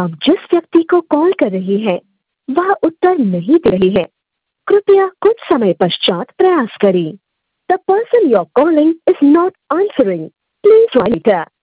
आप जिस व्यक्ति को कॉल कर रही हैं वह उत्तर नहीं दे रही है। कृपया कुछ समय पश्चात प्रयास करें। The person you are calling is not answering. Please try letter.